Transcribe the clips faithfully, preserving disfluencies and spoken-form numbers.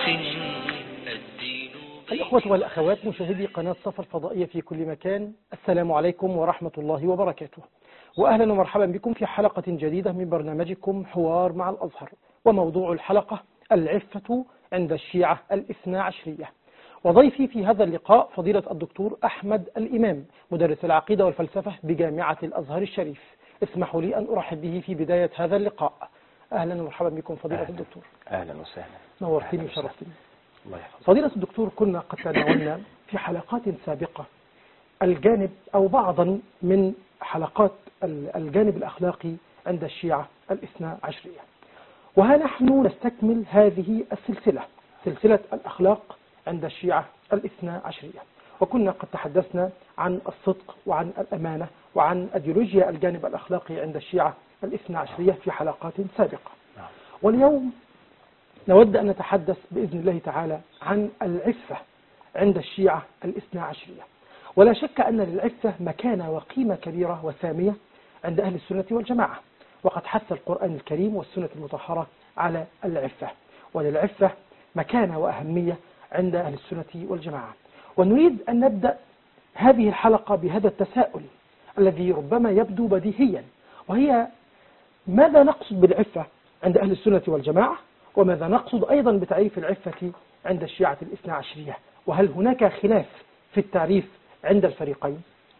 الدين. الأخوة والأخوات مشاهدي قناة صفا الفضائية في كل مكان، السلام عليكم ورحمة الله وبركاته، وأهلا ومرحبا بكم في حلقة جديدة من برنامجكم حوار مع الأزهر. وموضوع الحلقة العفة عند الشيعة الاثنا عشرية. وضيفي في هذا اللقاء فضيلة الدكتور أحمد الإمام، مدرس العقيدة والفلسفة بجامعة الأزهر الشريف. اسمحوا لي أن أرحب به في بداية هذا اللقاء. أهلا ومرحبا بكم فضيلة أهلا. الدكتور. أهلا وسهلا. نورتني وشرفتني. الله يحفظك. فضيلة الدكتور، كنا قد تناولنا في حلقات سابقة الجانب أو بعضا من حلقات الجانب الأخلاقي عند الشيعة الاثنا عشرية، وها نحن نستكمل هذه السلسلة، سلسلة الأخلاق عند الشيعة الاثنا عشرية. وكنا قد تحدثنا عن الصدق وعن الأمانة وعن أيديولوجيا الجانب الأخلاقي عند الشيعة الاثنا عشرية في حلقات سابقة. واليوم نود أن نتحدث بإذن الله تعالى عن العفة عند الشيعة الاثنا عشرية. ولا شك أن للعفة مكانة وقيمة كبيرة وسامية عند أهل السنة والجماعة، وقد حث القرآن الكريم والسنة المطهرة على العفة، وللعفة مكانة وأهمية عند أهل السنة والجماعة. ونريد أن نبدأ هذه الحلقة بهذا التساؤل الذي ربما يبدو بديهيا، وهي ماذا نقصد بالعفة عند أهل السنة والجماعة، وماذا نقصد أيضا بتعريف العفة عند الشيعة الاثنا عشرية، وهل هناك خلاف في التعريف عند الفريقين؟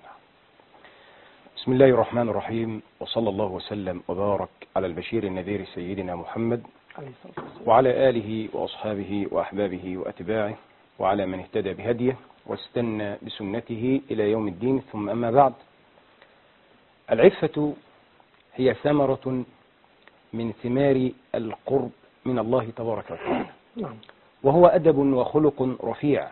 بسم الله الرحمن الرحيم، وصلى الله وسلم وبارك على البشير النذير سيدنا محمد وعلى آله وأصحابه وأحبابه وأتباعه وعلى من اهتدى بهديه واستنى بسنته إلى يوم الدين. ثم أما بعد، العفة هي ثمرة من ثمار القرب من الله تبارك وتعالى، وهو أدب وخلق رفيع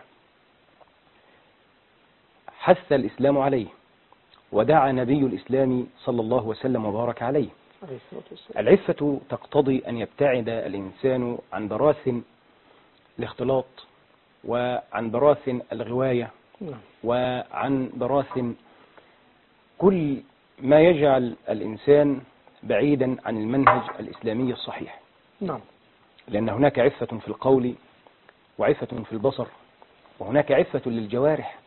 حث الإسلام عليه ودعا نبي الإسلام صلى الله وسلم وبارك عليه. العفة تقتضي أن يبتعد الإنسان عن براثن الاختلاط، وعن براثن الغواية، وعن براثن كل ما يجعل الإنسان بعيدا عن المنهج الإسلامي الصحيح. نعم. لأن هناك عفة في القول وعفة في البصر، وهناك عفة للجوارح.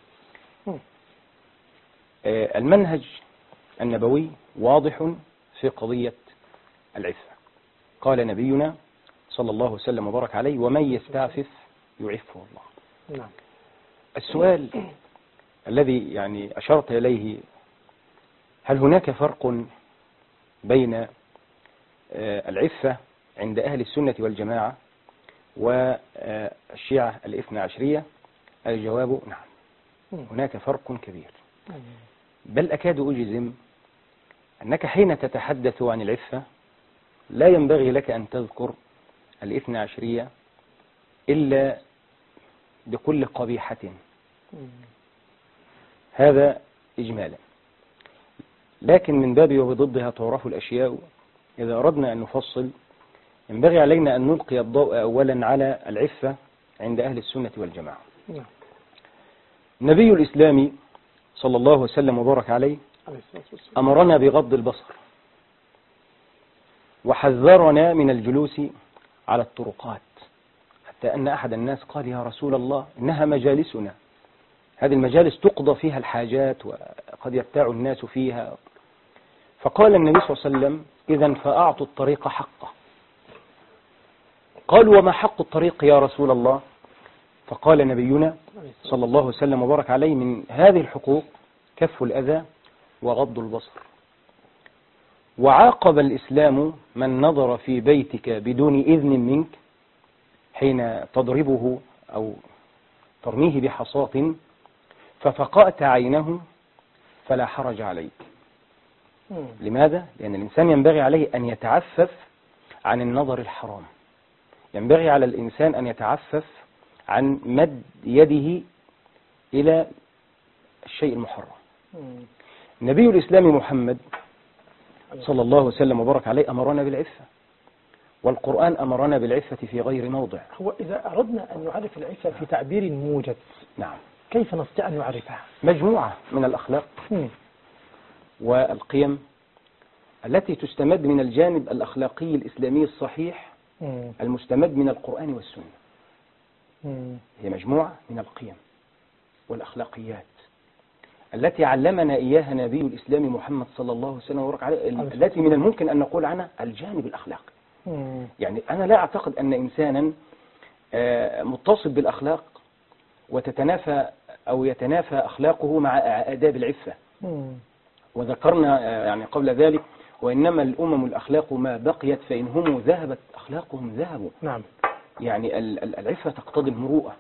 آه المنهج النبوي واضح في قضية العفة. قال نبينا صلى الله وسلم وبارك عليه: ومن يستعفف يعفه الله. نعم. السؤال الذي يعني أشرت إليه، هل هناك فرق بين آه العفة عند أهل السنة والجماعة والشيعة الاثنى عشرية؟ الجواب نعم، هناك فرق كبير، بل أكاد أجزم أنك حين تتحدث عن العفة لا ينبغي لك أن تذكر الاثنى عشرية إلا بكل قبيحة. هذا إجمالا، لكن من باب وبضدها تعرف الأشياء. إذا أردنا أن نفصل ينبغي علينا أن نلقي الضوء أولا على العفة عند أهل السنة والجماعة. نبي الإسلام صلى الله وسلم وبارك عليه أمرنا بغض البصر، وحذرنا من الجلوس على الطرقات، حتى أن أحد الناس قال: يا رسول الله، إنها مجالسنا، هذه المجالس تقضى فيها الحاجات وقد يبتاع الناس فيها. فقال النبي صلى الله عليه وسلم: إذن فأعطوا الطريق حقه. قالوا: وما حق الطريق يا رسول الله؟ فقال نبينا صلى الله وسلم وبارك عليه: من هذه الحقوق كف الأذى وغض البصر. وعاقب الإسلام من نظر في بيتك بدون إذن منك حين تضربه أو ترميه بحصاة ففقأت عينه فلا حرج عليك. لماذا؟ لأن الإنسان ينبغي عليه أن يتعفف عن النظر الحرام، ينبغي على الإنسان أن يتعفف عن مد يده إلى الشيء المحرم. نبي الإسلام محمد صلى الله وسلم وبارك عليه أمرنا بالعفة، والقرآن أمرنا بالعفة في غير موضع. هو إذا أردنا أن نعرف العفة في تعبير موجز، نعم، كيف نستطيع أن نعرفها؟ مجموعة من الأخلاق م. والقيم التي تستمد من الجانب الأخلاقي الإسلامي الصحيح م. المستمد من القرآن والسنة. مم. هي مجموعة من القيم والأخلاقيات التي علمنا إياها نبي الإسلام محمد صلى الله عليه وسلم وبارك عليه، التي من الممكن أن نقول عنها الجانب الأخلاقي. مم. يعني أنا لا أعتقد أن إنسانا آه، متصف بالأخلاق وتتنافى أو يتنافى أخلاقه مع آداب العفة. مم. وذكرنا آه، يعني قبل ذلك وإنما الأمم الأخلاق ما بقيت فإن هم ذهبت أخلاقهم ذهبوا. نعم. يعني ال- ال- العفة تقتضي المروءة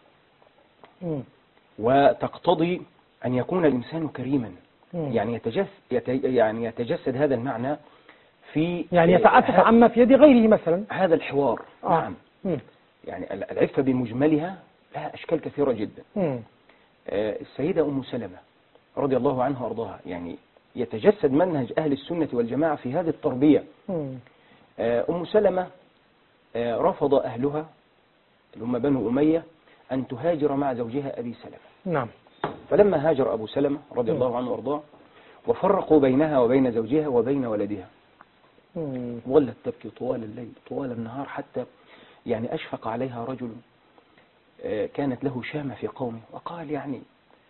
مم. وتقتضي أن يكون الإنسان كريما. مم. يعني يتجسد, يعني يتجسد هذا المعنى في يعني يتعفف آه، عما في يد غيره مثلا. هذا الحوار. آه. نعم. مم. يعني ال- العفة بمجملها لها أشكال كثيرة جدا. مم. آه، السيدة أم سلمة رضي الله عنها وأرضاها يعني يتجسد منهج أهل السنة والجماعة في هذه التربية. مم. آه، أم سلمة آه، رفض أهلها اللي هم بنو أمية أن تهاجر مع زوجها أبي سلمة. نعم. فلما هاجر أبو سلمة رضي الله عنه وأرضاه وفرقوا بينها وبين زوجها وبين ولدها، مم. ظلت تبكي طوال الليل طوال النهار حتى يعني أشفق عليها رجل آه، كانت له شامة في قومه وقال يعني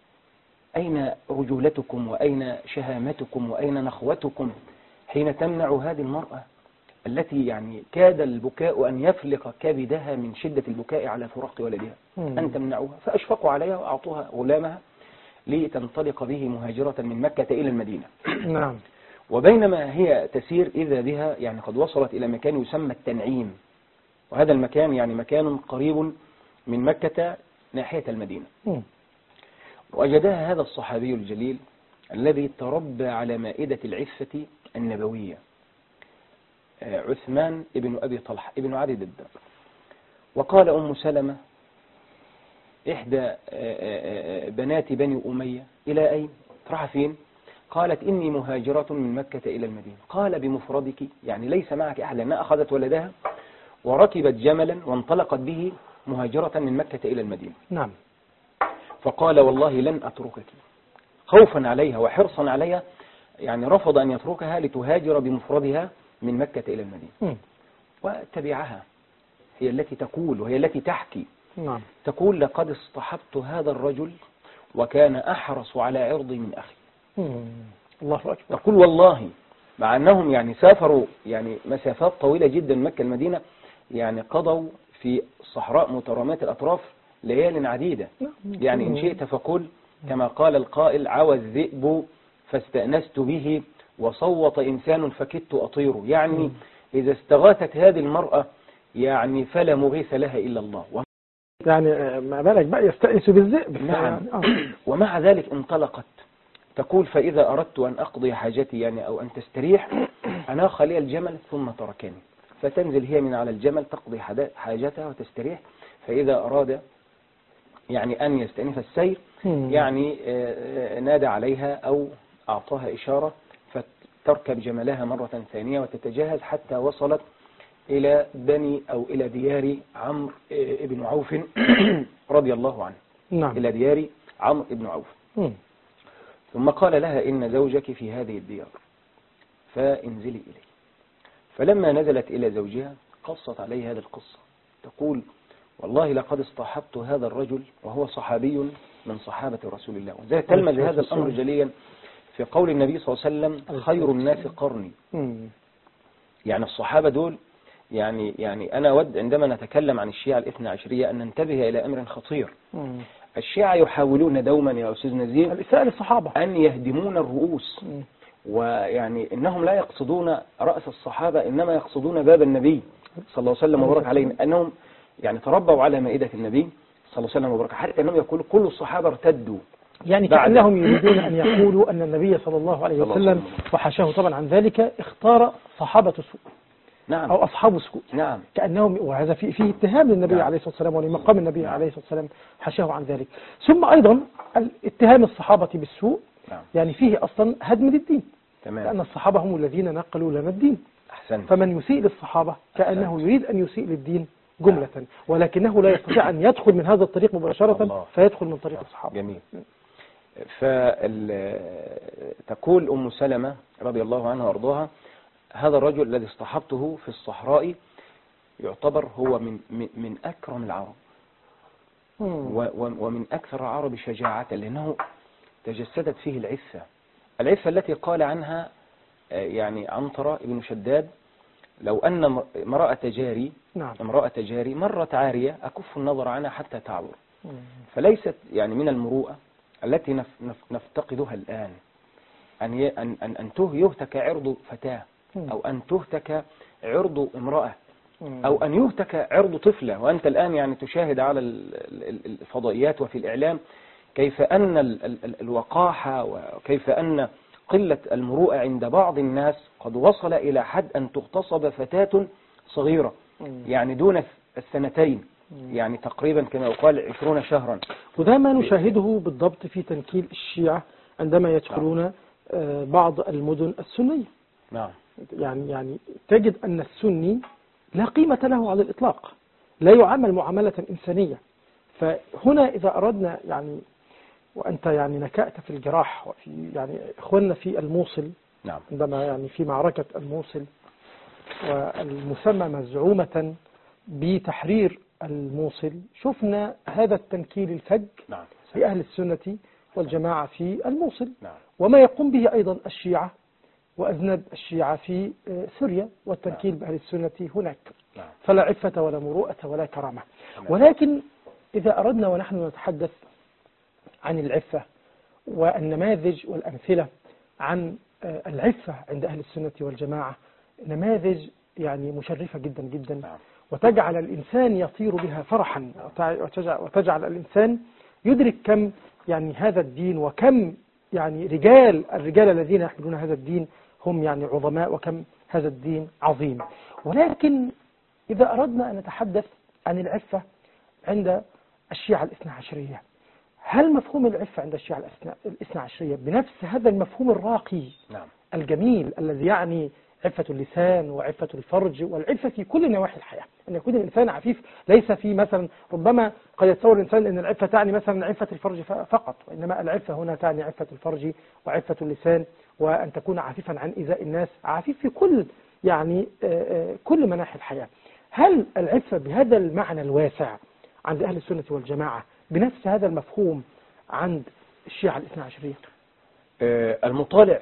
أين رجولتكم وأين شهامتكم وأين نخوتكم حين تمنع هذه المرأة التي يعني كاد البكاء أن يفلق كبدها من شدة البكاء على فراق ولدها، مم. أن تمنعوها. فأشفقوا عليها وأعطوها غلامها لتنطلق به مهاجرة من مكة إلى المدينة. نعم. وبينما هي تسير إذا بها يعني قد وصلت إلى مكان يسمى التنعيم، وهذا المكان يعني مكان قريب من مكة ناحية المدينة. مم. وجدها هذا الصحابي الجليل الذي تربى على مائدة العفة النبوية، آه، عثمان ابن أبي طلحة ابن عبد الدار. وقال أم سلمة إحدى آه، آه، آه، بنات بني أمية إلى أين؟ راح فين؟ قالت إني مهاجرة من مكة إلى المدينة. قال بمفردك يعني ليس معك أحد، لأنها أخذت ولدها وركبت جملا وانطلقت به مهاجرة من مكة إلى المدينة. نعم. فقال والله لن أتركك، خوفا عليها وحرصا عليها، يعني رفض أن يتركها لتهاجر بمفردها من مكة إلى المدينة. مم. وتبعها هي التي تقول وهي التي تحكي، نعم. تقول لقد اصطحبت هذا الرجل وكان أحرص على عرضي من أخي. مم. الله أكبر. تقول والله مع أنهم يعني سافروا يعني مسافات طويلة جدا مكة المدينة، يعني قضوا في صحراء مترامات الأطراف ليال عديدة. يعني إن شئت فقل كما قال القائل عوى الذئب فاستأنست به وصوت إنسان فكدت أطير. يعني إذا استغاثت هذه المرأة يعني فلا مغيث لها إلا الله. يعني آه، ما بالك بقى يستأنس بالذئب. نعم. آه. ومع ذلك انطلقت تقول فإذا أردت أن أقضي حاجتي يعني أو أن تستريح أناخ لي الجمل ثم تركني، فتنزل هي من على الجمل تقضي حاجتها وتستريح. فإذا أراد يعني أن يستأنف السير مم. يعني آه، نادى عليها أو أعطاها إشارة فتركب جملها مرة ثانية وتتجهز حتى وصلت إلى بني أو إلى ديار عمرو آه، ابن عوف رضي الله عنه. نعم. إلى ديار عمرو ابن عوف. مم. ثم قال لها إن زوجك في هذه الديار فانزلي إليه. فلما نزلت إلى زوجها قصت عليه هذه القصة، تقول والله لقد اصطحبت هذا الرجل وهو صحابي من صحابة رسول الله. وذلك تلمذ هذا الأمر جليا في قول النبي صلى الله عليه وسلم خير الناس قرني. مم. يعني الصحابة دول يعني يعني أنا أود عندما نتكلم عن الشيعة الاثنى عشرية أن ننتبه إلى أمر خطير. مم. الشيعة يحاولون دوما يا أستاذ نزير الإساءة للصحابة أن يهدمون الرؤوس، مم. ويعني إنهم لا يقصدون رأس الصحابة إنما يقصدون باب النبي صلى الله عليه وسلم وبارك عليه، أنهم يعني تربوا على مائدة النبي صلى الله عليه وسلم وبارك، حتى أنهم يقولوا كل الصحابة ارتدوا. يعني بعد- كأنهم يريدون أن يقولوا أن النبي صلى الله عليه صلى الله عليه وسلم وسلم. وحاشاه طبعا عن ذلك اختار صحابة سوء نعم. أو أصحاب سوء، نعم. كأنهم وهذا فيه فيه اتهام للنبي نعم. عليه الصلاة والسلام ولمقام النبي نعم. عليه الصلاة والسلام حاشاه عن ذلك. ثم أيضا اتهام الصحابة بالسوء نعم. يعني فيه أصلا هدم للدين، لأن تمام. الصحابة هم الذين نقلوا لنا الدين، أحسنت. فمن يسيء للصحابة كأنه يريد أن يسيء للدين جملة، ولكنه لا يستطيع أن يدخل من هذا الطريق مباشرة الله. فيدخل من طريق الصحابة. جميل. فتقول أم سلمة رضي الله عنها وارضاها هذا الرجل الذي اصطحبته في الصحراء يعتبر هو من من من أكرم العرب، ومن أكثر العرب شجاعة، لأنه تجسدت فيه العفة العفة التي قال عنها يعني عنترة بن شداد: لو أن امرأة جاري نعم. امرأة جاري مرت عارية أكف النظر عنها حتى تعبر. مم. فليست يعني من المروءة التي نف نف نفتقدها الآن أن أن أن يهتك عرض فتاة، أو أن تهتك عرض امرأة، أو أن يهتك عرض طفلة. وأنت الآن يعني تشاهد على الفضائيات وفي الإعلام كيف أن الوقاحة وكيف أن قلة المروءة عند بعض الناس قد وصل إلى حد أن تغتصب فتاة صغيرة يعني دون السنتين، يعني تقريبا كما يقال عشرون شهرا. وده ما نشاهده بالضبط في تنكيل الشيعة عندما يدخلون بعض المدن السنية. نعم. يعني يعني تجد أن السني لا قيمة له على الإطلاق، لا يعامل معاملة إنسانية. فهنا إذا أردنا يعني، وأنت يعني نكأت في الجراح وفي يعني إخواننا في الموصل، نعم. عندما يعني في معركة الموصل والمسمى مزعومة بتحرير الموصل، شفنا هذا التنكيل الفج نعم. لأهل السنة والجماعة في الموصل. نعم. وما يقوم به أيضا الشيعة وأذنب الشيعة في سوريا والتنكيل نعم. بأهل السنة هناك. نعم. فلا عفة ولا مروءة ولا كرامة. نعم. ولكن إذا أردنا ونحن نتحدث عن العفة والنماذج والأمثلة عن العفة عند أهل السنة والجماعة، نماذج يعني مشرفة جدا جدا نعم. وتجعل الإنسان يطير بها فرحا، وتجعل الإنسان يدرك كم يعني هذا الدين، وكم يعني رجال الرجال الذين يحملون هذا الدين هم يعني عظماء، وكم هذا الدين عظيم. ولكن إذا أردنا أن نتحدث عن العفة عند الشيعة الاثنى عشرية، هل مفهوم العفة عند الشيعة الاثنى عشرية بنفس هذا المفهوم الراقي نعم. الجميل الذي يعني عفة اللسان وعفة الفرج والعفة في كل نواحي الحياة، أن يكون الإنسان عفيف؟ ليس في مثلا ربما قد يتصور الإنسان أن العفة تعني مثلا عفة الفرج فقط، وإنما العفة هنا تعني عفة الفرج وعفة اللسان، وأن تكون عفيفا عن إيذاء الناس، عفيف في كل يعني كل مناحي الحياة. هل العفة بهذا المعنى الواسع عند أهل السنة والجماعة بنفس هذا المفهوم عند الشيعة الاثنى عشرية؟ المطالع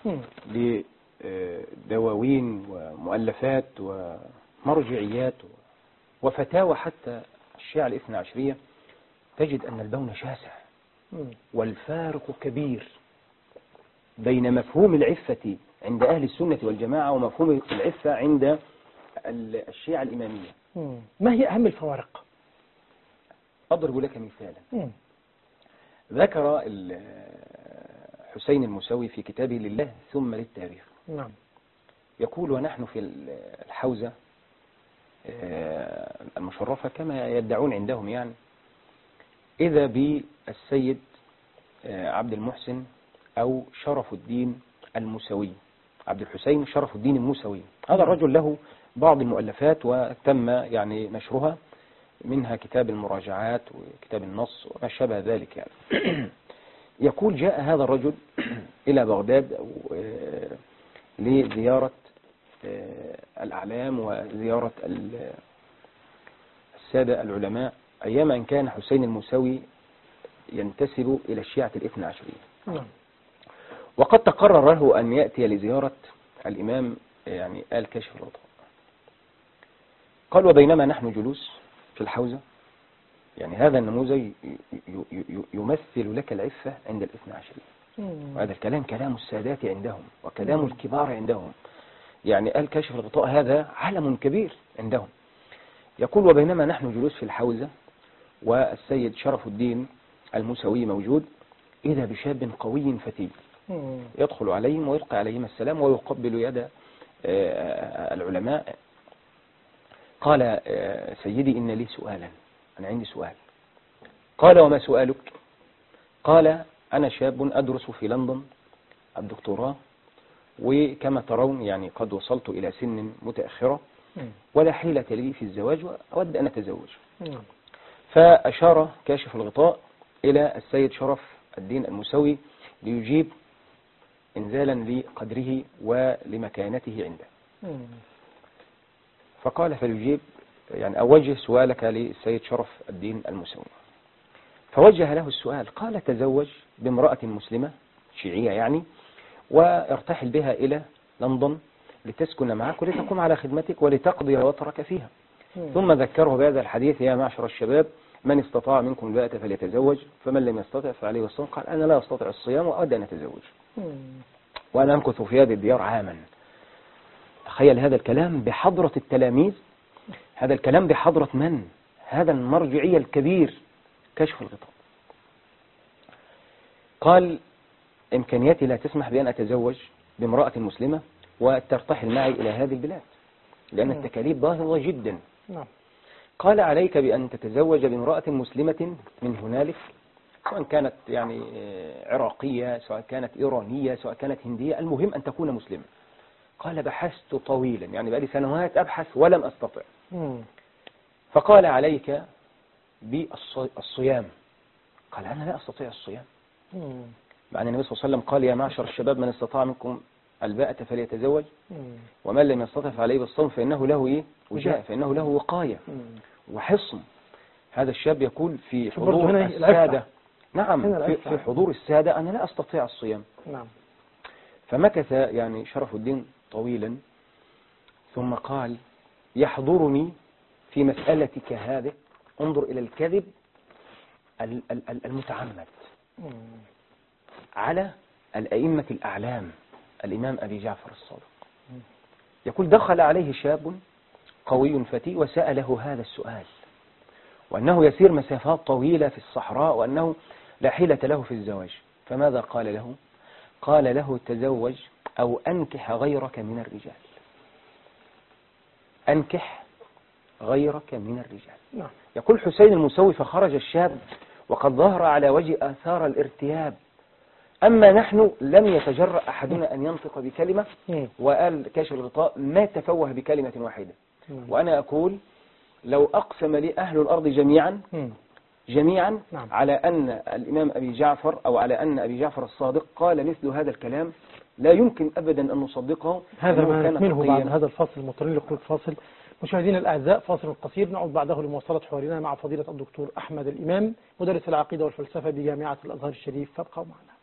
لدواوين ومؤلفات ومرجعيات وفتاوى حتى الشيعة الاثنى عشرية تجد أن البون شاسع والفارق كبير بين مفهوم العفة عند أهل السنة والجماعة ومفهوم العفة عند الشيعة الإمامية. ما هي أهم الفوارق؟ أضرب لك مثالا. ذكر حسين الموسوي في كتابه لله ثم للتاريخ نعم. يقول: ونحن في الحوزة المشرفة كما يدعون عندهم يعني، إذا بالسيد عبد المحسن أو شرف الدين الموسوي، عبد الحسين شرف الدين الموسوي، هذا الرجل له بعض المؤلفات وتم يعني نشرها، منها كتاب المراجعات وكتاب النص وما شابه ذلك يعني. يقول: جاء هذا الرجل إلى بغداد أو لزيارة الأعلام وزيارة السادة العلماء أيام أن كان حسين الموسوي ينتسب إلى الشيعة الاثنى عشرية، وقد تقرر له أن يأتي لزيارة الإمام يعني آل كاشف الغطاء. قال: وبينما نحن جلوس في الحوزة، يعني هذا النموذج يمثل لك العفة عند الاثنى عشرية، وهذا الكلام كلام السادات عندهم وكلام الكبار عندهم، يعني آل كاشف الغطاء هذا علم كبير عندهم. يقول: وبينما نحن جلوس في الحوزة والسيد شرف الدين الموسوي موجود، إذا بشاب قوي فتي يدخل عليهم ويلقي عليهم السلام ويقبل يد العلماء. قال: سيدي إن لي سؤالا، أنا عندي سؤال. قال: وما سؤالك؟ قال: أنا شاب أدرس في لندن الدكتوراه، وكما ترون يعني قد وصلت إلى سن متأخرة ولا حيلة لي في الزواج وأود أن أتزوج. فأشار كاشف الغطاء إلى السيد شرف الدين الموسوي ليجيب إنزالا لقدره ولمكانته عنده. فقال: فليجيب يعني أوجه سؤالك للسيد شرف الدين الموسوي. فوجه له السؤال، قال تزوج بامرأة مسلمة شيعية يعني، وارتحل بها إلى لندن لتسكن معك ولتقوم على خدمتك ولتقضي وطرك فيها. ثم ذكره بهذا الحديث: يا معشر الشباب من استطاع منكم الباءة فليتزوج، فمن لم يستطع فعليه الصوم. قال أنا لا أستطيع الصيام وأود أن أتزوج وأنا أمكث في هذه الديار عاما. تخيل هذا الكلام بحضرة التلاميذ، هذا الكلام بحضرة من؟ هذا المرجعية الكبير كشف الغطاء. قال إمكانياتي لا تسمح بأن أتزوج بامرأة مسلمة وترتحل معي إلى هذه البلاد لأن التكاليف ضاغطة جدا. قال عليك بأن تتزوج بامرأة مسلمة من هنالك، سواء كانت يعني عراقية، سواء كانت إيرانية، سواء كانت هندية، المهم أن تكون مسلمة. قال بحثت طويلا، يعني بقالي سنوات أبحث ولم أستطع. فقال عليك بالصيام. قال أنا لا أستطيع الصيام، مع أن النبي صلى الله عليه وسلم قال يا معشر الشباب من استطاع منكم الباءة فليتزوج ومن لم يستطع فعليه بالصوم فإنه له إيه؟ وجاء، فإنه له وقاية وحصن. هذا الشاب يقول في حضور السادة، نعم في, في حضور السادة أنا لا أستطيع الصيام. نعم. فمكث يعني شرف الدين طويلا ثم قال يحضرني في مسألتك هذه، انظر إلى الكذب المتعمد على الأئمة الأعلام، الإمام أبي جعفر الصادق. يقول دخل عليه شاب قوي فتي وسأله هذا السؤال، وأنه يسير مسافات طويلة في الصحراء وأنه لا حيلة له في الزواج. فماذا قال له؟ قال له تزوج أو أنكح غيرك من الرجال، أنكح غيرك من الرجال. يقول حسين الموسوي فخرج الشاب وقد ظهر على وجه آثار الارتياب، أما نحن لم يتجرأ أحدنا أن ينطق بكلمة، وقال كاشف الغطاء ما تفوه بكلمة واحدة. وأنا أقول لو أقسم لي أهل الأرض جميعا جميعا على أن الإمام أبي جعفر أو على أن أبي جعفر الصادق قال مثل هذا الكلام لا يمكن أبدا أن نصدقه. هذا ما نكمله بعد هذا الفاصل. المضطرين لخروج فاصل. مشاهدينا الأعزاء، فاصل قصير نعود بعده لمواصلة حوارنا مع فضيلة الدكتور أحمد الإمام مدرس العقيدة والفلسفة بجامعة الأزهر الشريف، فابقوا معنا.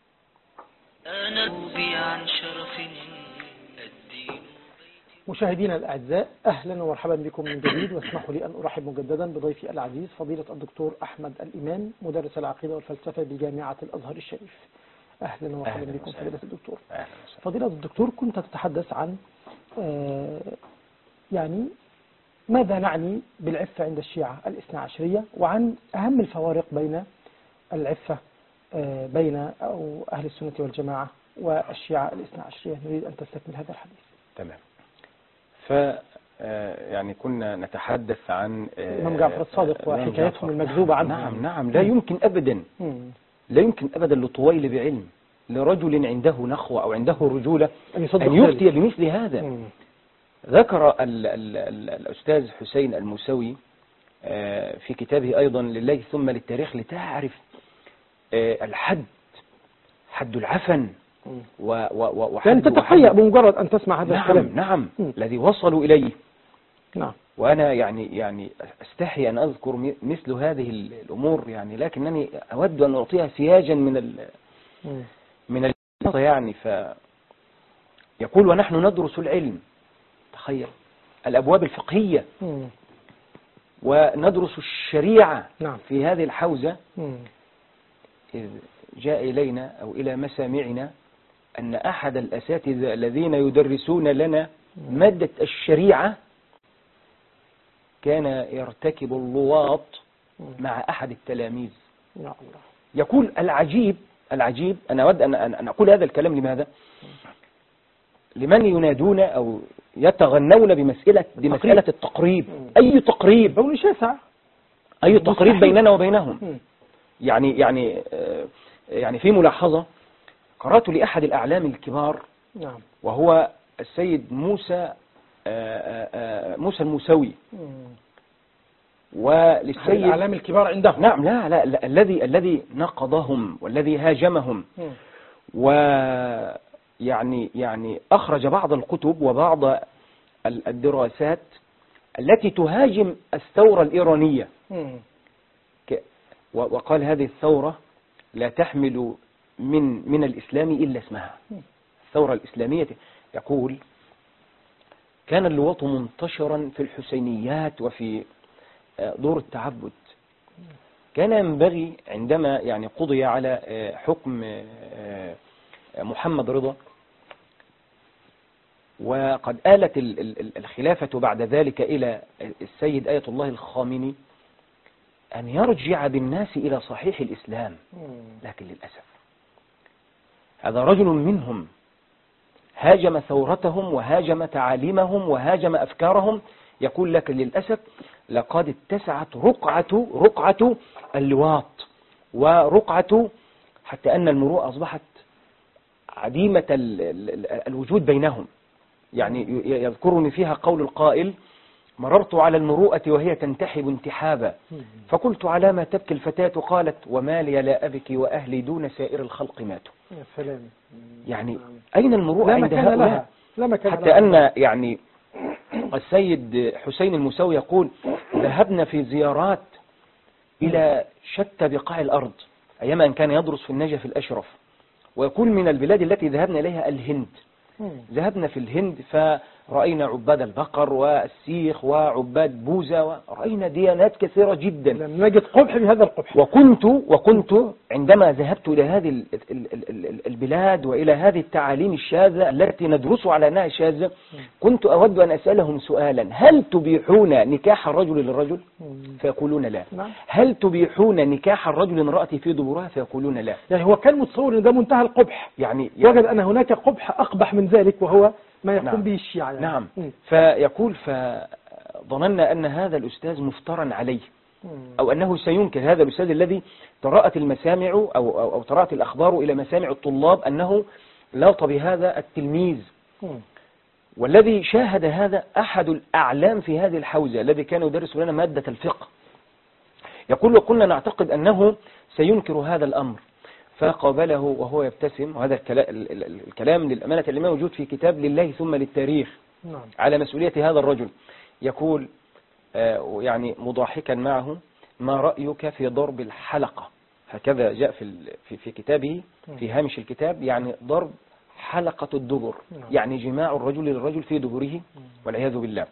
عن شرف الدين. مشاهدينا الأعزاء، أهلا ومرحبا بكم من جديد، واسمحوا لي أن أرحب مجددا بضيفي العزيز فضيلة الدكتور أحمد الإمام مدرس العقيدة والفلسفة بجامعة الأزهر الشريف. أهلا ومرحبا بكم فضيلة الدكتور. فضيلة الدكتور، كنت تتحدث عن آه يعني ماذا نعني بالعفة عند الشيعة الاثنى عشرية، وعن أهم الفوارق بين العفة آه بين أو أهل السنة والجماعة والشيعة الاثنى عشرية. نريد أن تستكمل هذا الحديث. تمام. ف يعني كنا نتحدث عن الإمام جعفر الصادق وحكايتهم المكذوبة عنه. نعم نعم لا يمكن أبدا لا يمكن أبدا لطويل بعلم، لرجل عنده نخوة أو عنده رجولة أن يفتي بمثل هذا. مم. ذكر ال ال ال الأستاذ حسين الموسوي في كتابه أيضا لله ثم للتاريخ لتعرف الحد، حد العفن وحد أن تتحيأ بمجرد أن تسمع هذا نعم الكلام. نعم م. الذي وصلوا إليه. نعم. وأنا يعني يعني أستحي أن أذكر مثل هذه الأمور يعني، لكنني أود أن أعطيها سياجا من ال م. من ال يعني. فيقول ونحن ندرس العلم، تخيل الأبواب الفقهية م. وندرس الشريعة. نعم. في هذه الحوزة م. إذ جاء إلينا أو إلى مسامعنا أن أحد الأساتذة الذين يدرسون لنا مادة الشريعة كان يرتكب اللواط مع أحد التلاميذ. يقول العجيب العجيب أنا أود أن أقول هذا الكلام لماذا؟ لمن ينادون أو يتغنون بمسألة بمسألة التقريب. أي تقريب؟ بقول شاسع. أي تقريب بيننا وبينهم؟ يعني يعني يعني في ملاحظة قرأت لأحد الأعلام الكبار. نعم. وهو السيد موسى موسى الموسوي. وللسيد الأعلام الكبار عندهم. نعم لا لا, لا الذي الذي نقضهم والذي هاجمهم ويعني يعني أخرج بعض الكتب وبعض الدراسات التي تهاجم الثورة الإيرانية. وقال هذه الثورة لا تحمل من من الإسلام إلا اسمها، الثورة الإسلامية. يقول كان اللواط منتشرا في الحسينيات وفي دور التعبد. كان ينبغي عندما يعني قضي على حكم محمد رضا وقد آلت الخلافة بعد ذلك إلى السيد آية الله الخامنئي أن يرجع بالناس إلى صحيح الإسلام، لكن للأسف هذا رجل منهم هاجم ثورتهم وهاجم تعاليمهم وهاجم أفكارهم. يقول لك للأسف لقد اتسعت رقعة رقعة اللواط ورقعة حتى أن المروءة أصبحت عديمة الوجود بينهم. يعني يذكرني فيها قول القائل: مررت على المروءة وهي تنتحب انتحابا، فقلت على ما تبكي الفتاة، قالت وما لي لا أبكي وأهلي دون سائر الخلق ماتوا. يا سلام. يعني أين المروءة عند هؤلاء؟ حتى لها. أن يعني السيد حسين الموسوي يقول ذهبنا في زيارات إلى شتى بقاع الأرض أيام أن كان يدرس في النجف الأشرف، ويقول من البلاد التي ذهبنا إليها الهند. ذهبنا في الهند فرأينا عباد البقر والسيخ وعباد بوذا ورأينا ديانات كثيرة جدا، لم نجد قبح بهذا القبح. وكنت وكنت عندما ذهبت إلى هذه البلاد وإلى هذه التعاليم الشاذة التي ندرس على أنها شاذة، كنت أود أن أسألهم سؤالا: هل تبيحون نكاح الرجل للرجل؟ فيقولون لا. هل تبيحون نكاح الرجل امرأة في دبرها؟ فيقولون لا. يعني هو كان متصور أن ده منتهى القبح، يعني, يعني وجد أن هناك قبح أقبح من ذلك وهو ما يقوم نعم. به الشيعة. يعني. نعم. م. فيقول فظننا أن هذا الأستاذ مفترا عليه أو أنه سينكر. هذا الأستاذ الذي ترأت المسامع أو, أو, أو ترأت الأخبار إلى مسامع الطلاب أنه لاط بهذا التلميذ، م. والذي شاهد هذا أحد الأعلام في هذه الحوزة الذي كان يدرس لنا مادة الفقه. يقول وكنا نعتقد أنه سينكر هذا الأمر، فقابله وهو يبتسم. وهذا الكلام للأمانة اللي ما موجود في كتاب لله ثم للتاريخ على مسؤولية هذا الرجل. يقول يعني مضاحكا معه: ما رأيك في ضرب الحلقة؟ هكذا جاء في في في كتابه في هامش الكتاب، يعني ضرب حلقة الدبر، يعني جماع الرجل للرجل في دبره والعياذ بالله.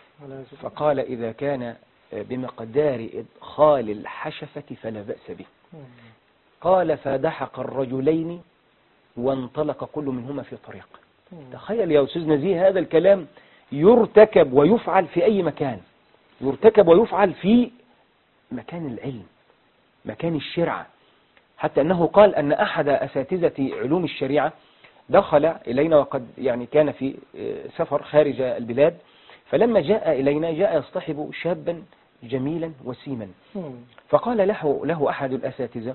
فقال إذا كان بمقدار إدخال الحشفة فلا بأس به. قال فدحق الرجلين وانطلق كل منهما في طريق. تخيل يا أستاذ نزيه، هذا الكلام يرتكب ويفعل في أي مكان، يرتكب ويفعل في مكان العلم، مكان الشرعة. حتى أنه قال أن أحد أساتذة علوم الشريعة دخل إلينا وقد يعني كان في سفر خارج البلاد، فلما جاء إلينا جاء يصطحب شابا جميلا وسيما، فقال له, له أحد الأساتذة: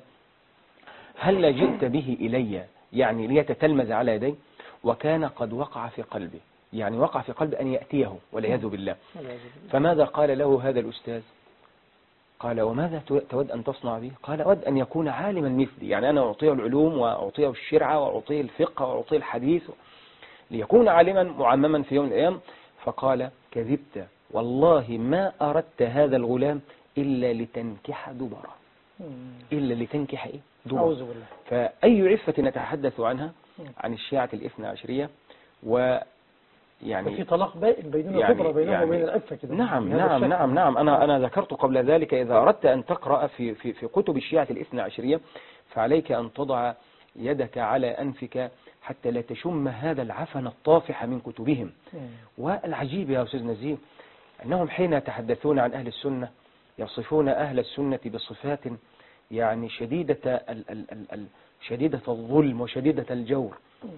هل جئت به إلي يعني ليتتلمذ على يدي؟ وكان قد وقع في قلبه، يعني وقع في قلبه أن يأتيه والعياذ بالله. فماذا قال له هذا الأستاذ؟ قال وماذا تود أن تصنع به؟ قال أود أن يكون عالما مثلي، يعني أنا أعطيه العلوم وأعطيه الشرع وأعطيه الفقه وأعطيه الحديث ليكون عالما معمما في يوم من الأيام. فقال كذبت، والله ما أردت هذا الغلام إلا لتنكح دبره، إلا لتنكح إيه؟ دبره. فأي عفة نتحدث عنها عن الشيعة الاثنى عشرية، و يعني في طلاق بائن بيننا يعني كبرى بينهم يعني وبين العفة كده. نعم نعم نعم نعم أنا أنا ذكرت قبل ذلك إذا أردت أن تقرأ في في في كتب الشيعة الاثنى عشرية فعليك أن تضع يدك على أنفك حتى لا تشم هذا العفن الطافح من كتبهم. والعجيب يا أستاذ نزيه أنهم حين يتحدثون عن أهل السنة يصفون أهل السنة بصفات يعني شديدة ال ال ال ال شديدة الظلم وشديدة الجور.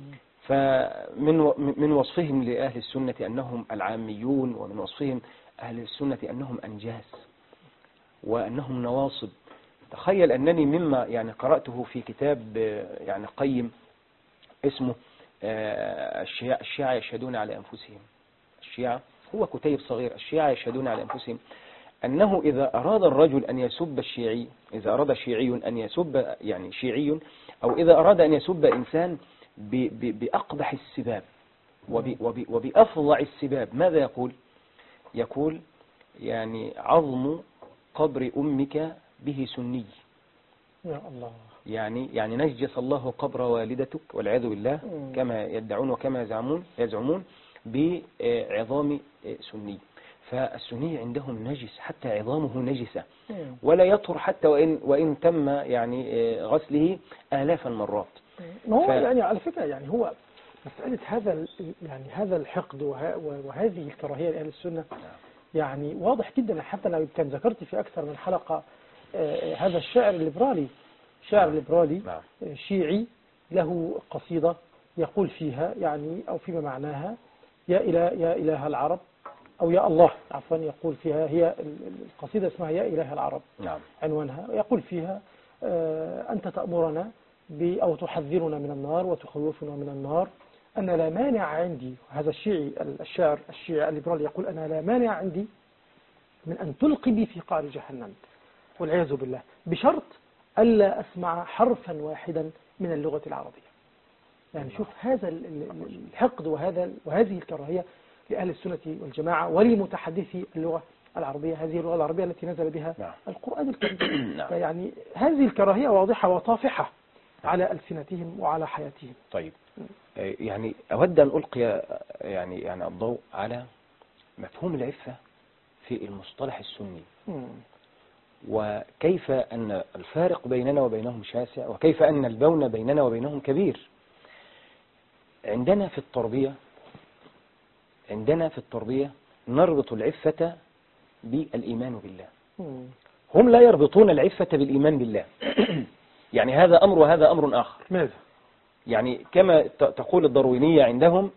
فمن من وصفهم لأهل السنة أنهم العاميون، ومن وصفهم أهل السنة أنهم أنجاس وأنهم نواصب. تخيل أنني مما يعني قرأته في كتاب يعني قيم اسمه الشيعة يشهدون على أنفسهم، الشيعة هو كتيب صغير، الشيعة يشهدون على أنفسهم أنه إذا أراد الرجل أن يسب الشيعي، إذا أراد شيعي أن يسب يعني شيعي، أو إذا أراد أن يسب إنسان بأقبح السباب وبأفظع السباب، ماذا يقول؟ يقول يعني عظم قبر أمك به سني، يا الله. يعني يعني نجس الله قبر والدتك والعياذ بالله مم. كما يدعون وكما يزعمون يزعمون بعظام سني. فالسني عندهم نجس حتى عظامه نجسة مم. ولا يطهر حتى وإن وإن تم يعني غسله آلاف المرات. ما هو ف... يعني على فكرة يعني هو مسألة هذا ال- يعني هذا الحقد وه- وهذه الكراهية لأهل السنة يعني واضح جدا. حتى لو كان ذكرت في أكثر من حلقة آه، هذا الشاعر الليبرالي، شاعر ليبرالي نعم. آه، شيعي له قصيدة يقول فيها يعني أو فيما معناها يا إله يا إله العرب أو يا الله عفوا، يقول فيها هي ال- ال- القصيدة اسمها يا إله العرب نعم. عنوانها. يقول فيها آه، أنت تأمرنا ب- أو تحذرنا من النار وتخوفنا من النار. أنا لا مانع عندي، هذا الشيعي الشاعر الشيعي الليبرالي يقول أنا لا مانع عندي من أن تلقي بي في قعر جهنم والعياذ بالله، بشرط ألا أسمع حرفا واحدا من اللغة العربية. يعني شوف هذا ال- ال- الحقد وهذا وهذه الكراهية لأهل السنة والجماعة ولمتحدثي اللغة العربية، هذه اللغة العربية التي نزل بها نعم. القرآن الكريم. نعم. فيعني هذه الكراهية واضحة وطافحة على ألسنتهم وعلى حياتهم. طيب يعني أود أن ألقي يعني يعني الضوء على مفهوم العفة في المصطلح السني، مم. وكيف أن الفارق بيننا وبينهم شاسع، وكيف أن البون بيننا وبينهم كبير. عندنا في التربية عندنا في التربية نربط العفة بالإيمان بالله. مم. هم لا يربطون العفة بالإيمان بالله. يعني هذا أمر وهذا أمر آخر. ماذا؟ يعني كما ت- تقول الداروينية عندهم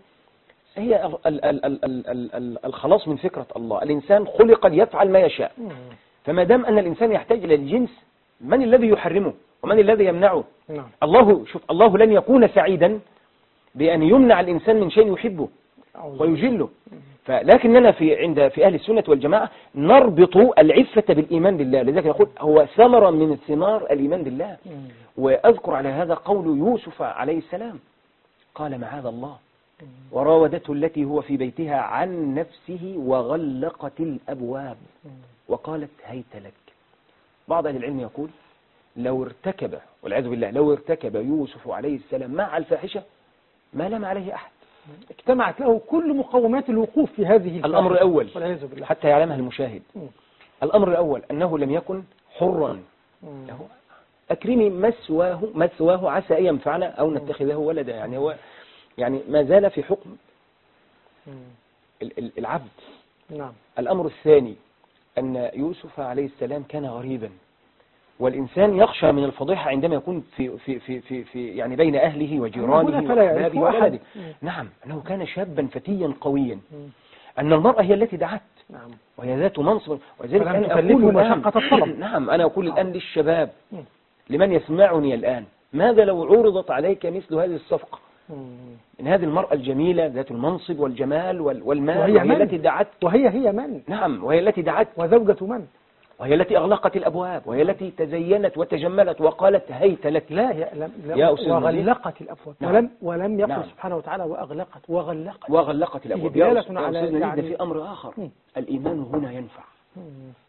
هي ال- ال- ال- ال- ال- ال- الخلاص من فكرة الله. الإنسان خلق ليفعل ما يشاء، مم. فما دام أن الإنسان يحتاج إلى الجنس، من الذي يحرمه ومن الذي يمنعه؟ نعم. الله. شوف، الله لن يكون سعيدا بأن يمنع الإنسان من شيء يحبه أعوذ ويجله. فلكننا في عند في أهل السنة والجماعة نربط العفة بالإيمان بالله. لذلك نقول هو ثمرة من ثمار الإيمان بالله. مم. وأذكر على هذا قول يوسف عليه السلام، قال معاذ الله وراودته التي هو في بيتها عن نفسه وغلقت الأبواب وقالت هيت لك. بعض أهل العلم يقول لو ارتكب والعياذ بالله لو ارتكب يوسف عليه السلام مع الفاحشة ما لام عليه أحد. اجتمعت له كل مقومات الوقوف في هذه الفاحشة. الأمر الأول والعياذ بالله. حتى يعلمها المشاهد. مم. الأمر الأول أنه لم يكن حرا مم. له. أكرمي مثواه مثواه عسى أن ينفعنا أو نتخذه ولدا. يعني هو يعني ما زال في حكم مم. ال- ال- العبد. نعم. الأمر الثاني أن يوسف عليه السلام كان غريبا، والإنسان يخشى من الفضيحة عندما يكون في في في في, في يعني بين أهله وجيرانه هنا فلا وأحبابه يعرف أحد. وولده. مم. نعم، أنه كان شابا فتيا قويا، مم. أن المرأة هي التي دعت نعم. وهي ذات منصب. وذلك فلم أنا تكلفه أقول الآن مشقة الطلب. نعم أنا أقول الآن للشباب، مم. لمن يسمعني الآن، ماذا لو عرضت عليك مثل هذه الصفقة مم. من هذه المرأة الجميلة ذات المنصب والجمال وال- والمال، وهي وهي من؟ التي دعت. وهي هي من؟ نعم، وهي التي دعت، وزوجة من؟ وهي التي أغلقت الأبواب، وهي التي تزينت وتجملت وقالت هيت لك. لا يا لم لم يا أستاذ وغلقت الأبواب. نعم. ولم ولم يقل نعم. سبحانه وتعالى وأغلقت وغلقت. وغلقت الأبواب. فيه دلالة يا أستاذ على نزيد، يعني- في أمر آخر. مم. الإيمان هنا ينفع. مم.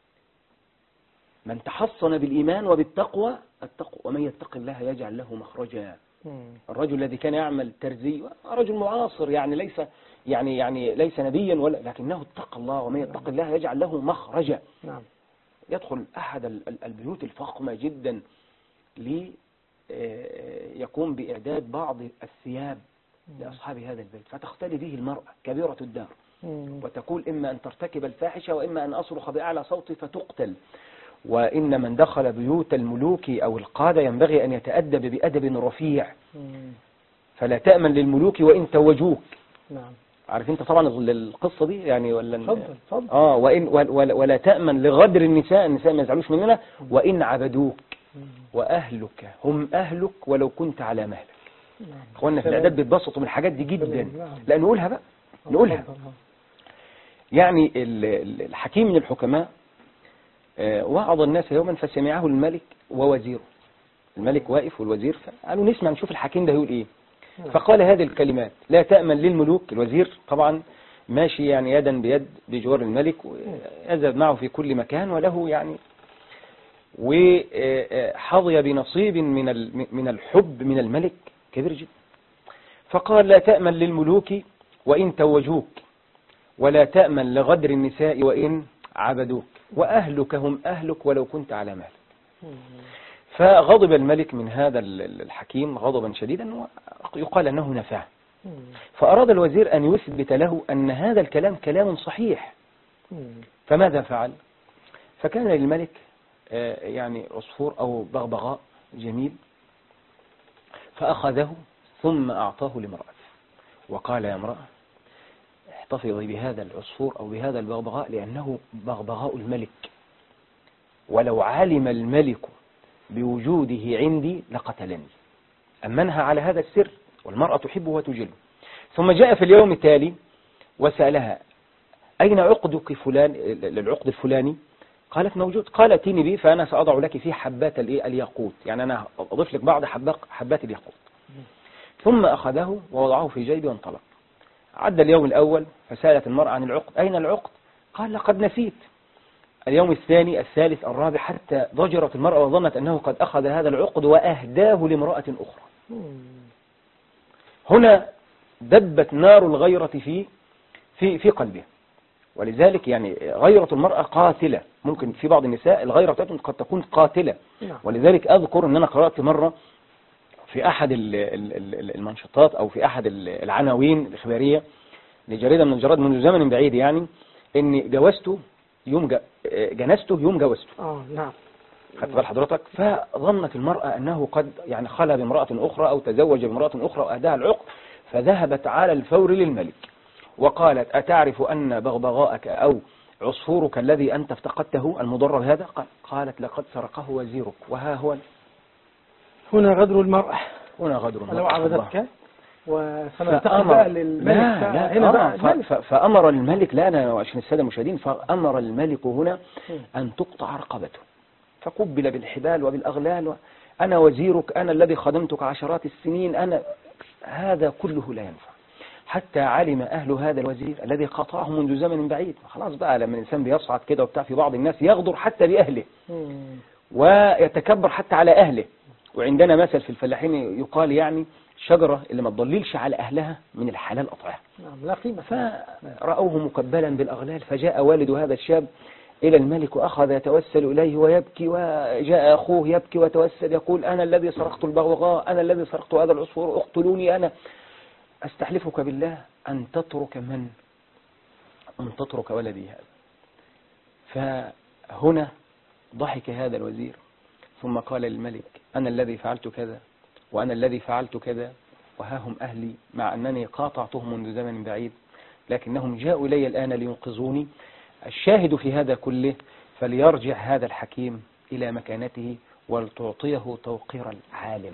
من تحصن بالإيمان وبالتقوى التقوى، ومن يتق الله يجعل له مخرجا. مم. الرجل الذي كان يعمل ترزي رجل معاصر، يعني ليس يعني يعني ليس نبيا ولا، لكنه اتقى الله، ومن يتق الله يجعل له مخرجا. نعم. يدخل أحد ال- ال- البيوت الفخمة جدا لي يقوم بإعداد بعض الثياب لأصحاب هذا البيت، فتختلي به المرأة كبيرة الدار مم. وتقول إما أن ترتكب الفاحشة وإما أن أصرخ بأعلى صوتي فتقتل. وإن من دخل بيوت الملوك أو القادة ينبغي أن يتأدب بأدب رفيع، مم. فلا تأمن للملوك وإن توجوك. نعم. عارف انت طبعا القصة دي يعني ولا؟ اتفضل اتفضل. اه وإن ولا, ولا تأمن لغدر النساء، النساء ما يزعلوش مننا، وإن عبدوك مم. وأهلك هم أهلك ولو كنت على مهلك. نعم. اخواننا في سلام. الإعداد بيتبسطوا من الحاجات دي جدا. نعم. لا نقولها بقى، نقولها. اتفضل. يعني ال- ال- الحكيم من الحكماء آه، وعظ الناس يوما فسمعه الملك ووزيره. الملك واقف والوزير، فقالوا نسمع نشوف الحكيم ده يقول ايه. نعم. فقال هذه الكلمات: لا تأمن للملوك. الوزير طبعا ماشي يعني يدا بيد بجوار الملك ويذهب معه في كل مكان وله يعني وحظي بنصيب من من الحب من الملك كبير جدا. فقال لا تأمن للملوك وإن توجوك، ولا تأمن لغدر النساء وإن عبدوك، وأهلك هم أهلك ولو كنت على مهلك. فغضب الملك من هذا الحكيم غضبا شديدا، ويقال أنه نفاه. فأراد الوزير أن يثبت له أن هذا الكلام كلام صحيح. فماذا فعل؟ فكان للملك يعني عصفور أو بغبغاء جميل، فأخذه ثم أعطاه لامرأته وقال يا امرأة احتفظي بهذا العصفور أو بهذا البغبغاء لأنه بغبغاء الملك، ولو علم الملك بوجوده عندي لقتلني. أمنها على هذا السر، والمرأة تحبه وتجله. ثم جاء في اليوم التالي وسألها أين عقدك فلان، العقد الفلاني؟ قالت موجود. قال ائتيني به فأنا سأضع لك فيه حبات الياقوت، يعني أنا أضيف لك بعض حبات الياقوت. ثم أخذه ووضعه في جيبه وانطلق. عد اليوم الأول فسألت المرأة عن العقد، أين العقد؟ قال لقد نسيت. اليوم الثاني الثالث الرابع، حتى ضجرت المرأة وظنت أنه قد أخذ هذا العقد وأهداه لامرأة أخرى. هنا دبت نار الغيرة في في في قلبها. ولذلك يعني غيرة المرأة قاتلة، ممكن في بعض النساء الغيرة بتاعتهم قد تكون قاتلة. ولذلك أذكر أن أنا قرأت مرة في أحد المنشطات أو في أحد العناوين الإخبارية لجريدة من الجرائد من زمن بعيد، يعني إن جوزته يوم جنسته يوم جوزته. اه نعم. خدت بال حضرتك؟ فظنت المرأة أنه قد يعني خلى بامرأة أخرى أو تزوج بامرأة أخرى وأهداها العقد، فذهبت على الفور للملك وقالت أتعرف أن بغبغاءك أو عصفورك الذي أنت افتقدته المضرب هذا؟ قالت لقد سرقه وزيرك وها هو. هنا غدر المرأة، هنا غدر المرأة. لو عبدتك وسننتقل بقى للملك. لا لا هنا بقى الملك. فأمر الملك، لا أنا عشان السادة المشاهدين، فأمر الملك هنا أن تقطع رقبته، فقبل بالحبال وبالأغلال و... أنا وزيرك، أنا الذي خدمتك عشرات السنين، أنا هذا كله لا ينفع. حتى علم أهل هذا الوزير الذي قاطعه منذ زمن بعيد. خلاص بقى لما الإنسان بيصعد كده وبتاع، في بعض الناس يغدر حتى بأهله ويتكبر حتى على أهله. وعندنا مثل في الفلاحين يقال يعني الشجرة اللي ما تضللش على أهلها من الحلال قطعها. لا قيمة. فرأوه مكبلا بالأغلال، فجاء والد هذا الشاب إلى الملك وأخذ يتوسل إليه ويبكي، وجاء أخوه يبكي وتوسل يقول أنا الذي سرقت البغبغاء، أنا الذي سرقت هذا العصفور، اقتلوني أنا. أستحلفك بالله أن تترك من أن تترك ولدي هذا. فهنا ضحك هذا الوزير ثم قال للملك أنا الذي فعلت كذا وأنا الذي فعلت كذا، وها هم أهلي مع أنني قاطعتهم منذ زمن بعيد، لكنهم جاءوا إلي الآن لينقذوني. الشاهد في هذا كله فليرجع هذا الحكيم إلى مكانته ولتعطيه توقير العالم.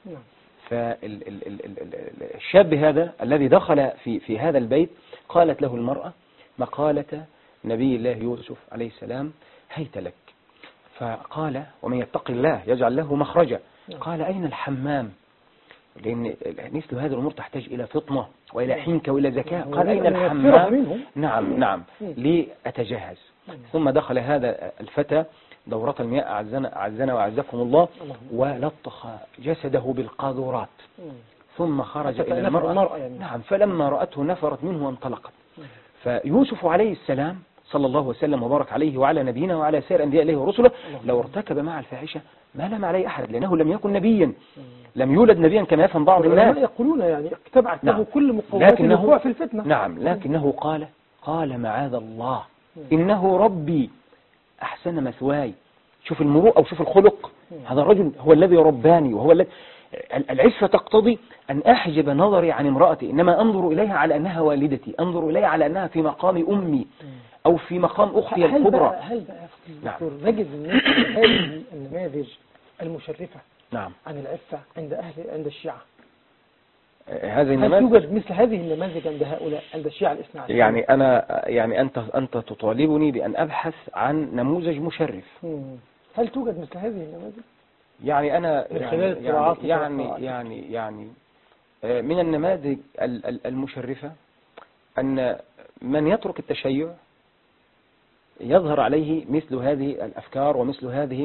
فالشاب هذا الذي دخل في في هذا البيت قالت له المرأة مقالة نبي الله يوسف عليه السلام هيت لك. فقال ومن يتق الله يجعل له مخرجا. قال أين الحمام؟ لأن مثل هذه الأمور تحتاج إلى فطنة وإلى حنكة وإلى ذكاء. قال أين الحمام؟ نعم نعم لأتجهز. ثم دخل هذا الفتى دورة المياه أعزنا, أعزنا وأعزكم الله ولطخ جسده بالقاذورات ثم خرج إلى المرأة. يعني. نعم. فلما رأته نفرت منه وانطلقت. فيوسف عليه السلام صلى الله وسلم وبارك عليه وعلى نبينا وعلى سائر أنبياء الله ورسله لو ارتكب مع الفاحشة ما لم عليه أحد، لأنه لم يكن نبيا، لم يولد نبيا كما يفهم بعض الناس. يقولون يعني اجتمعت له كل مقومات الوقوع في الفتنة. نعم. لكنه قال قال معاذ الله إنه ربي أحسن مثواي. شوف المروءة وشوف الخلق. هذا الرجل هو الذي رباني، وهو الذي العفة تقتضي أن أحجب نظري عن امرأتي، إنما أنظر إليها على أنها والدتي، أنظر إليها على أنها في مقام أمي أو في مقام أختي هل الكبرى. بقى هل بقى دكتور نعم. نجد هذه النماذج المشرفة نعم. عن العفة عند أهل عند الشيعة. هذه هل توجد مثل هذه النماذج عند هؤلاء عند الشيعة الاثنى عشر؟ يعني أنا يعني أنت أنت تطالبني بأن أبحث عن نموذج مشرف. مم. هل توجد مثل هذه النماذج؟ يعني أنا من خلال يعني يعني, يعني يعني يعني من النماذج المشرفة أن من يترك التشيع يظهر عليه مثل هذه الأفكار ومثل هذه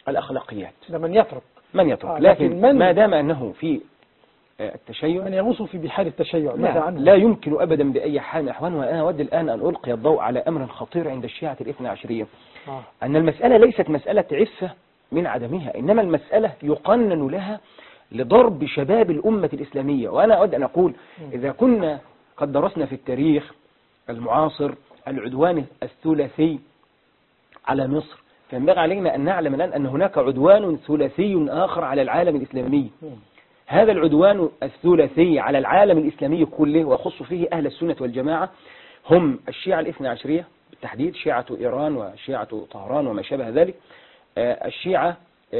الأخلاقيات. ده من يترك من يترك آه لكن, لكن من ما دام أنه في التشيع من يغوص في بحار التشيع ماذا لا, عنه؟ لا يمكن أبدا بأي حال من الأحوال. وأنا أود الآن أن ألقي الضوء على أمر خطير عند الشيعة الاثنى عشرية. آه. أن المسألة ليست مسألة عفة من عدمها، إنما المسألة يقنن لها لضرب شباب الأمة الإسلامية. وأنا أود أن أقول إذا كنا قد درسنا في التاريخ المعاصر العدوان الثلاثي على مصر، فينبغي علينا أن نعلم الآن أن هناك عدوان ثلاثي آخر على العالم الإسلامي. هذا العدوان الثلاثي على العالم الإسلامي كله ويخص فيه أهل السنة والجماعة هم الشيعة الاثنى عشرية بالتحديد، شيعة إيران وشيعة طهران وما شابه ذلك، الشيعة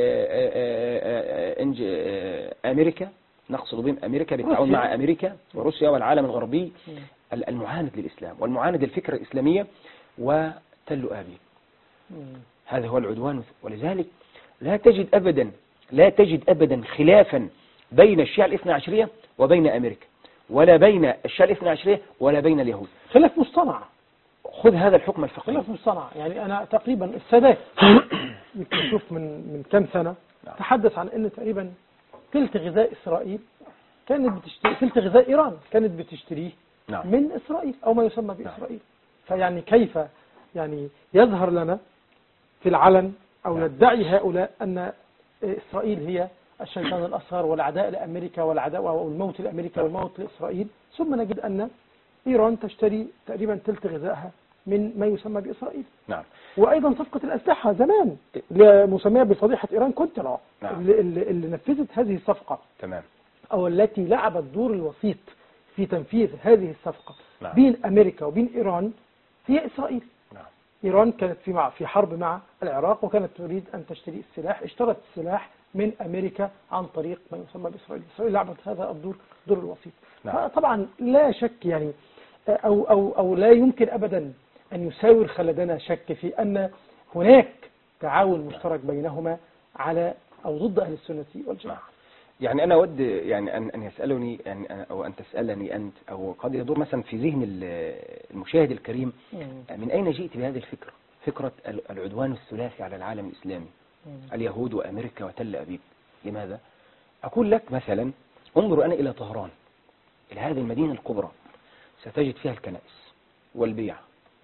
أمريكا، نقصد بهم أمريكا بالتعاون مع أمريكا وروسيا والعالم الغربي المعاند للإسلام والمعاند للفكرة الإسلامية وتل آبيب. هذا هو العدوان. ولذلك لا تجد أبدا لا تجد أبدا خلافا بين الشيعة الاثنى عشرية وبين أمريكا، ولا بين الشيعة الاثنى عشرية ولا بين اليهود. خلاف مصطنع. خذ هذا الحكم الفقهي. خلاف مصطنع. يعني أنا تقريبا السادات يمكن نشوف من من كم سنة نعم. تحدث عن أن تقريبا ثلث غذاء إسرائيل كانت بتشتري، ثلث غذاء إيران كانت بتشتريه نعم. من إسرائيل أو ما يسمى بإسرائيل. نعم. فيعني كيف يعني يظهر لنا في العلن أو نعم. يدعي هؤلاء أن إسرائيل هي الشيطان الأصغر والعداء لأمريكا والعداء والموت لأمريكا والموت لإسرائيل، ثم نجد أن إيران تشتري تقريبا ثلث غذائها من ما يسمى بإسرائيل. نعم. وأيضا صفقة الأسلحة زمان مسميها بفضيحة إيران كونترا نعم. اللي, اللي نفذت هذه الصفقة تمام. أو التي لعبت دور الوسيط في تنفيذ هذه الصفقة نعم. بين أمريكا وبين إيران هي إسرائيل. نعم. إيران كانت في مع في حرب مع العراق وكانت تريد أن تشتري السلاح، اشترت السلاح من أمريكا عن طريق ما يسمى بإسرائيل. إسرائيل لعبت هذا الدور دور الوسيط. نعم. طبعا لا شك يعني أو, أو, أو لا يمكن أبدا أن يساور خلدنا شك في أن هناك تعاون مشترك بينهما على أو ضد أهل السنة والجماعة. يعني أنا أود يعني أن أن يسألني يعني أو أن تسألني أنت أو قد يدور مثلا في ذهن المشاهد الكريم من أين جئت بهذه الفكرة؟ فكرة العدوان الثلاثي على العالم الإسلامي، اليهود وأمريكا وتل أبيب. لماذا؟ أقول لك مثلا انظر أنا إلى طهران، إلى هذه المدينة الكبرى، ستجد فيها الكنائس والبيع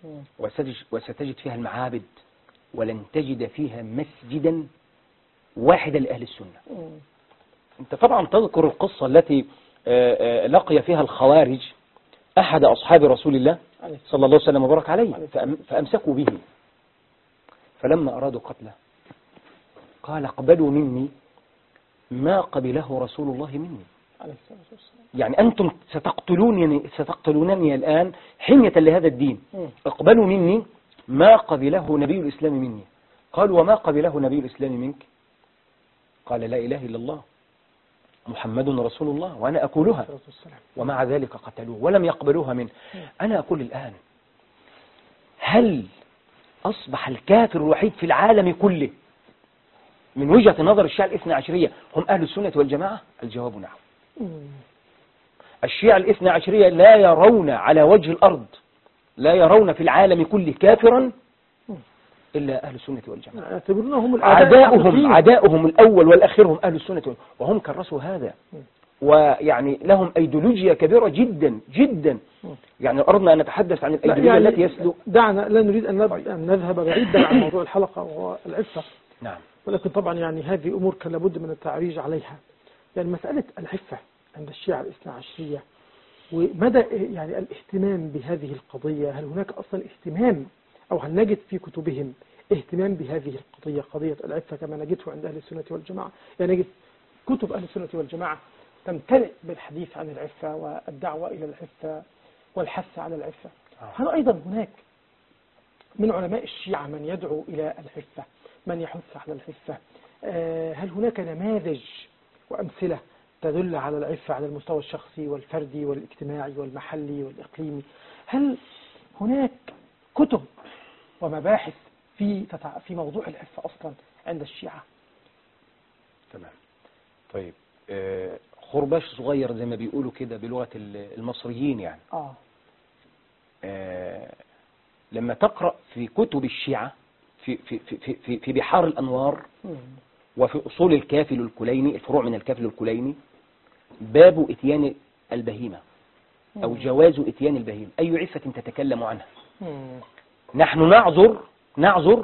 وستجد فيها المعابد، ولن تجد فيها مسجدا واحدا لأهل السنة. أنت طبعا تذكر القصة التي لقي فيها الخوارج أحد أصحاب رسول الله صلى الله عليه وسلم وبارك عليه فأمسكوا به، فلما أرادوا قتله قال اقبلوا مني ما قبله رسول الله مني. يعني أنتم ستقتلونني ستقتلونني الآن حمية لهذا الدين، اقبلوا مني ما قبله نبي الإسلام مني. قالوا وما قبله نبي الإسلام منك؟ قال لا إله إلا الله محمد رسول الله وأنا أقولها، ومع ذلك قتلوه ولم يقبلوها منه. أنا أقول الآن هل أصبح الكافر الوحيد في العالم كله من وجهة نظر الشيعة الاثنى عشرية هم أهل السنة والجماعة؟ الجواب نعم. الشيعة الاثنى عشرية لا يرون على وجه الأرض، لا يرون في العالم كله كافرا إلا أهل السنة والجماعة. يعتبرونهم عداؤهم عداؤهم الأول والأخير هم أهل السنة والجماعة، وهم كرسوا هذا، ويعني لهم أيديولوجيا كبيرة جدا جدا. يعني أردنا أن نتحدث عن الأيديولوجيا يعني التي يسلو. دعنا لا نريد أن نذهب بعيدا عن موضوع الحلقة وهو العفة. نعم. ولكن طبعا يعني هذه أمور كان لابد من التعريج عليها. يعني مسألة العفة عند الشيعة الاثنى عشرية ومدى يعني الاهتمام بهذه القضية، هل هناك أصلا اهتمام أو هل نجد في كتبهم اهتمام بهذه القضية، قضية العفة كما نجده عند أهل السنة والجماعة؟ يعني نجد كتب أهل السنة والجماعة تمتلئ بالحديث عن العفة والدعوة إلى العفة والحث على العفة. هل أيضا هناك من علماء الشيعة من يدعو إلى العفة، من يحث على العفة؟ هل هناك نماذج وأمثلة تدل على العفة على المستوى الشخصي والفردي والاجتماعي والمحلي والإقليمي؟ هل هناك كتب ومباحث في في موضوع العفة أصلا عند الشيعة؟ تمام. طيب آه خرباش صغير زي ما بيقولوا كده بلغة المصريين يعني. آه. آه لما تقرأ في كتب الشيعة في في في في, في بحار الأنوار وفي أصول الكافل الكليني، الفروع من الكافل الكليني، باب إتيان البهيمة أو جواز إتيان البهيمة، أي عفة تتكلم عنها. نحن نعذر نعذر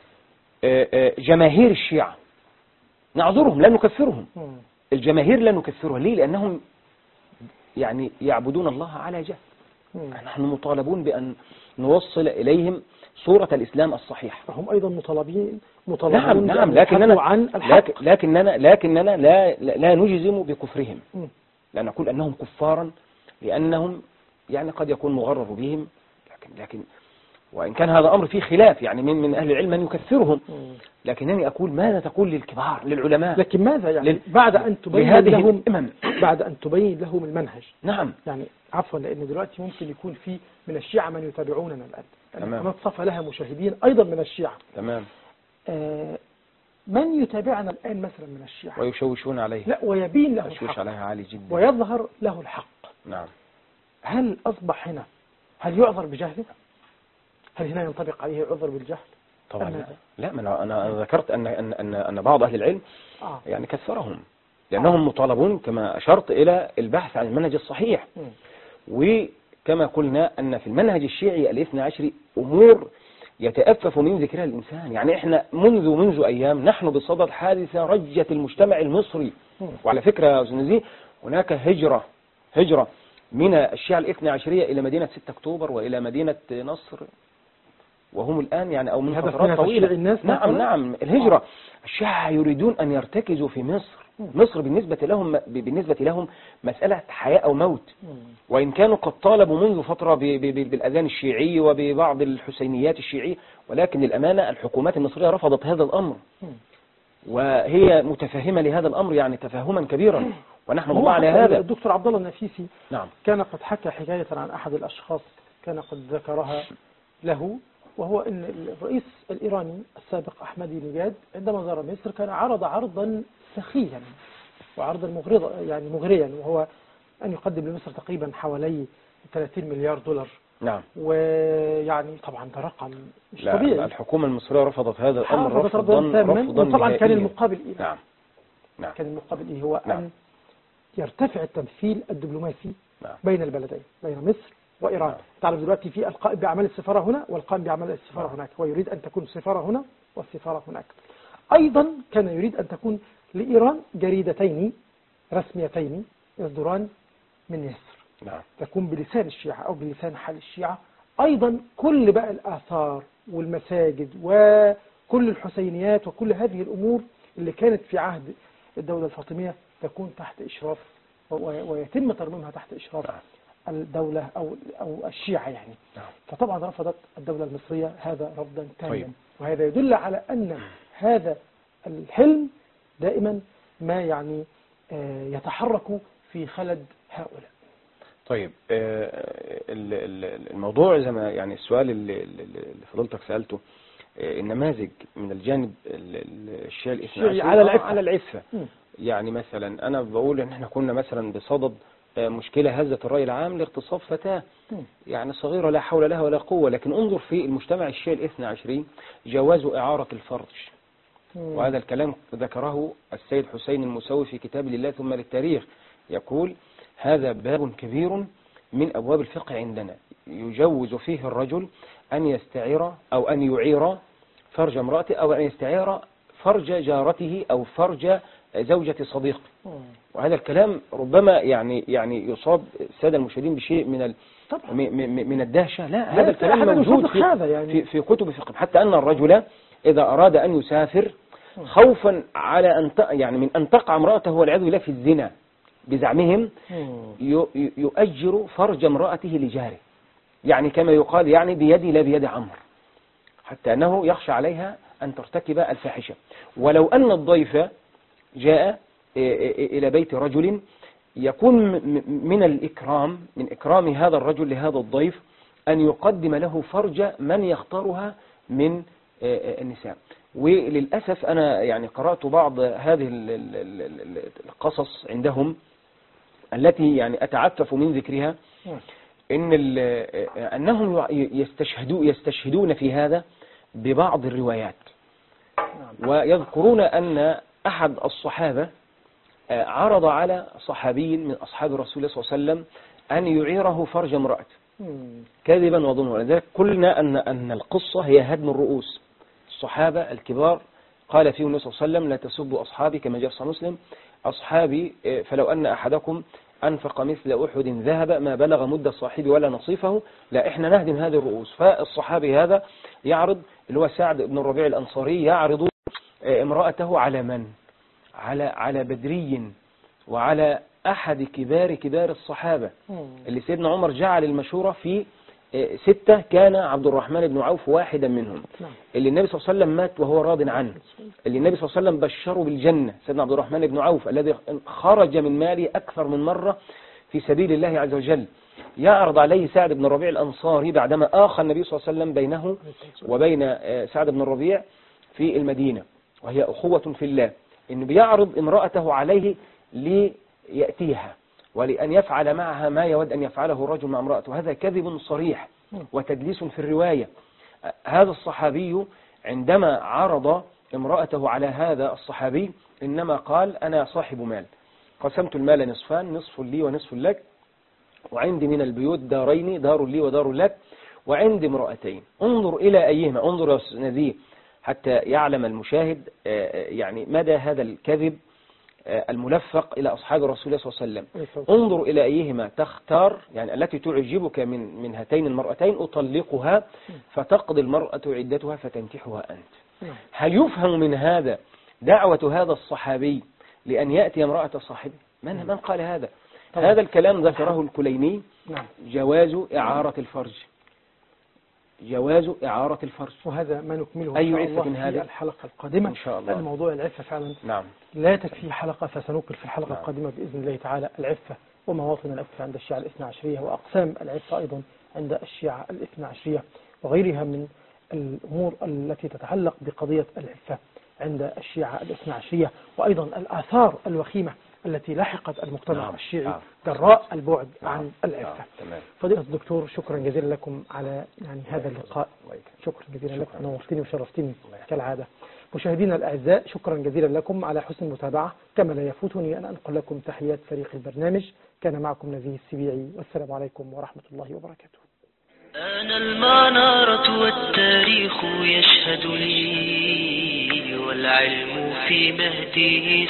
جماهير الشيعة، نعذرهم لا نكفرهم. الجماهير لا نكفرها، ليه؟ لأنهم يعني يعبدون الله على جهل. نحن مطالبون بأن نوصل إليهم صورة الإسلام الصحيح. فهم أيضا مطالبين مطالبون نعم نعم لكننا عن الحق. لكننا لكننا لا لا نجزم بكفرهم، لا نقول أنهم كفارا، لأنهم يعني قد يكون مغرر بهم، لكن لكن وإن كان هذا أمر فيه خلاف، يعني من من أهل العلم من يكفرهم، لكنني أقول ماذا تقول للكبار للعلماء؟ لكن ماذا يعني لل... بعد أن تبين لهم بعد أن تبين لهم المنهج. نعم يعني عفوا، لأن دلوقتي ممكن يكون في من الشيعة من يتابعوننا الآن، القناة صفا لها مشاهدين أيضا من الشيعة. تمام. آه من يتابعنا الآن مثلا من الشيعة ويشوشون عليه، لا ويبين له الحق عليها عالي جدا ويظهر له الحق. نعم. هل أصبح هنا هل يعذر بجهله؟ هل هنا ينطبق عليه العذر بالجهل؟ طبعا لا, لا ما أنا ذكرت أن أن أن أن بعض أهل العلم آه. يعني كثرهم، لأنهم مطالبون كما أشرت إلى البحث عن المنهج الصحيح. م. وكما قلنا أن في المنهج الشيعي الاثنى عشري أمور يتأفف من ذكرها الإنسان. يعني إحنا منذ منذ أيام نحن بصدد حادثة رجت المجتمع المصري. م. وعلى فكرة يا أستاذ نزيه هناك هجرة هجرة من الشيعة الاثنى عشرية إلى مدينة ستة أكتوبر وإلى مدينة نصر، وهم الآن يعني أو من فترات طويلة. الناس نعم نعم الهجرة. آه. الشيعة يريدون أن يرتكزوا في مصر. مصر بالنسبة لهم بالنسبة لهم مسألة حياة أو موت، وإن كانوا قد طالبوا منذ فترة بالأذان الشيعي وببعض الحسينيات الشيعية، ولكن للأمانة الحكومات المصرية رفضت هذا الأمر، وهي متفهمة لهذا الأمر يعني تفهما كبيرا، ونحن نضع على هذا. الدكتور عبد الله النفيسي نعم. كان قد حكى حكاية عن أحد الأشخاص كان قد ذكرها له، وهو أن الرئيس الإيراني السابق أحمدي نجاد عندما زار مصر كان عرض عرضا سخيا وعرضا مغرضا يعني مغريا، وهو أن يقدم لمصر تقريبا حوالي ثلاثين مليار دولار. نعم. ويعني طبعا ده رقم مش طبيعي. الحكومة المصرية رفضت هذا الأمر رفضا رفضا طبعا كان المقابل إيه؟ نعم. نعم. كان المقابل إيه؟ هو نعم. أن يرتفع التمثيل الدبلوماسي نعم. بين البلدين، بين مصر وإيران. نعم. تعرف دلوقتي في القائم بأعمال السفارة هنا والقائم بأعمال السفارة نعم. هناك، ويريد أن تكون السفارة هنا والسفارة هناك. أيضا كان يريد أن تكون لإيران جريدتين رسميتين يصدران من مصر. نعم. تكون بلسان الشيعة أو بلسان حال الشيعة. أيضا كل بقى الآثار والمساجد وكل الحسينيات وكل هذه الأمور اللي كانت في عهد الدولة الفاطمية تكون تحت إشراف ويتم ترميمها تحت إشراف نعم. الدولة أو أو الشيعة يعني. نعم. فطبعا رفضت الدولة المصرية هذا رفضا تاما. طيب. وهذا يدل على أن هذا الحلم دائما ما يعني يتحرك في خلد هؤلاء. طيب الموضوع زي ما يعني السؤال اللي فضلتك سألته، النماذج من الجانب الشيعي الاثنى عشري على العفة, على العفة. يعني مثلا أنا بقول إن احنا كنا مثلا بصدد مشكلة هزت الرأي العام لاغتصاب فتاة يعني صغيرة لا حول لها ولا قوة، لكن انظر في المجتمع الشيعي الاثنى عشري جواز إعارة الفرج، وهذا الكلام ذكره السيد حسين المسوي في كتاب لله ثم للتاريخ، يقول هذا باب كبير من أبواب الفقه عندنا، يجوز فيه الرجل أن يستعير أو أن يعير فرج امرأته أو أن يستعير فرج جارته أو فرج زوجة صديقه. وهذا الكلام ربما يعني يعني يصاب السادة المشاهدين بشيء من ال من الدهشة. لا، هذا الكلام موجود في, يعني في في كتب الفقه، حتى أن الرجل إذا أراد أن يسافر خوفا على أن يعني من أن تقع امرأته والعياذ بالله في الزنا بزعمهم يؤجر فرج امرأته لجاره، يعني كما يقال يعني بيدي لا بيد عمرو، حتى أنه يخشى عليها أن ترتكب الفاحشة. ولو أن الضيف جاء إلى بيت رجل يكون من الإكرام من إكرام هذا الرجل لهذا الضيف أن يقدم له فرج من يختارها من النساء. وللأسف أنا يعني قرأت بعض هذه القصص عندهم التي يعني أتعفف من ذكرها، إن أنهم يستشهدون يستشهدون في هذا ببعض الروايات. ويذكرون أن أحد الصحابة عرض على صحابي من أصحاب رسول الله صلى الله عليه وسلم أن يعيره فرج امرأة كاذبا وظنه. ولذلك قلنا أن أن القصة هي هدم الرؤوس. الصحابة الكبار قال فيهم النبي صلى الله عليه وسلم: لا تسبوا أصحابي، كما جاء في صحيح مسلم: أصحابي فلو أن أحدكم أنفق مثل أحد ذهب ما بلغ مد صاحبي ولا نصيفه. لا، إحنا نهدم هذه الرؤوس. فالصحابي هذا يعرض، اللي هو سعد بن الربيع الأنصاري، يعرض امرأته على من؟ على على بدري وعلى أحد كبار كبار الصحابة، اللي سيدنا عمر جعل المشورة في ستة، كان عبد الرحمن بن عوف واحدا منهم، اللي النبي صلى الله عليه وسلم مات وهو راض عنه، اللي النبي صلى الله عليه وسلم بشره بالجنة، سيدنا عبد الرحمن بن عوف الذي خرج من ماله أكثر من مرة في سبيل الله عز وجل. يعرض عليه سعد بن الربيع الأنصاري بعدما آخى النبي صلى الله عليه وسلم بينه وبين سعد بن الربيع في المدينة، وهي أخوة في الله، إنه بيعرض امرأته عليه ليأتيها ولأن يفعل معها ما يود أن يفعله الرجل مع امرأته. هذا كذب صريح وتدليس في الرواية. هذا الصحابي عندما عرض امرأته على هذا الصحابي إنما قال: أنا صاحب مال، قسمت المال نصفان، نصف لي ونصف لك، وعندي من البيوت دارين، دار لي ودار لك، وعندي امرأتين، انظر إلى أيهما. انظر يا نذير حتى يعلم المشاهد يعني مدى هذا الكذب الملفق إلى أصحاب رسول الله صلى الله عليه وسلم. انظر إلى أيهما تختار، يعني التي تعجبك من من هاتين المرأتين أطلقها، فتقضي المرأة عدتها فتنكحها أنت. هل يفهم من هذا دعوة هذا الصحابي لأن يأتي امرأة صاحبه؟ من من قال هذا؟ هذا الكلام ذكره الكليني، جواز إعارة الفرج، جواز إعارة الفرج، وهذا ما نكمله أي إن شاء عفة الله هذه في الحلقة القادمة إن شاء الله. الموضوع العفة فعلا نعم لا تكفي حلقة، فسنكمل في الحلقة نعم. القادمة بإذن الله تعالى العفة ومواطن العفة عند الشيعة الاثنى عشرية، وأقسام العفة أيضا عند الشيعة الاثنى عشرية، وغيرها من الأمور التي تتعلق بقضية العفة عند الشيعة الاثنى عشرية، وأيضا الآثار الوخيمة التي لحقت المجتمع نعم. الشيعي نعم. جراء البعد نعم. عن العفة. نعم. فضيلة الدكتور، شكرا جزيلا لكم على يعني هذا اللقاء، شكرا جزيلا لكم، نورتني وشرفتني كالعادة. مشاهدينا الأعزاء، شكرا جزيلا لكم على حسن المتابعة، كما لا يفوتني أن أنقل لكم تحيات فريق البرنامج. كان معكم نزيه السبيعي، والسلام عليكم ورحمة الله وبركاته. أنا المنارة والتاريخ يشهد لي، والعلم في مهده